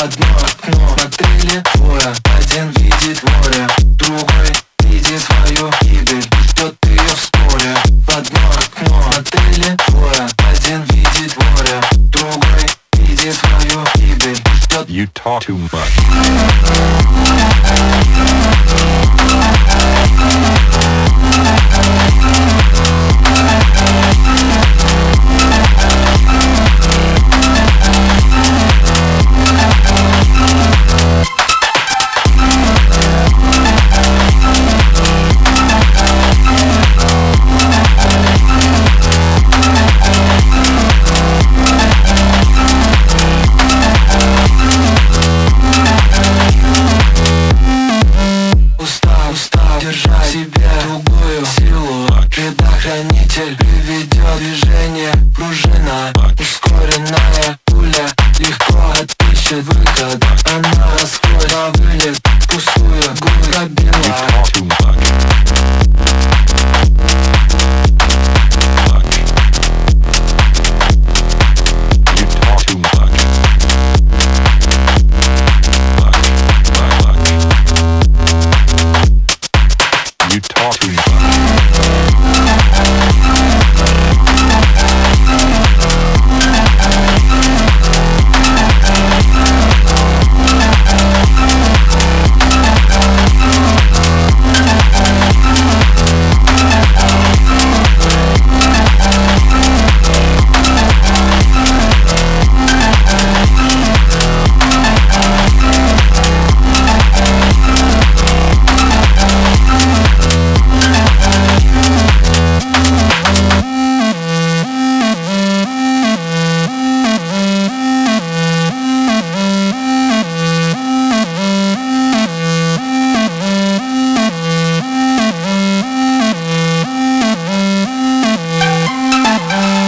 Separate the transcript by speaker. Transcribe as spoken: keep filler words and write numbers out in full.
Speaker 1: одно окно мотели двое. Один видит море, другой видит свою гибель, ждет ее в поле. В одно окно мотели двое. Один видит море, другой видит свою гибель, ждет.
Speaker 2: You talk too much.
Speaker 1: Держа себе другую силу, предохранитель приведет движение. Пружина, ускоренная пуля легко отыщет выход. Она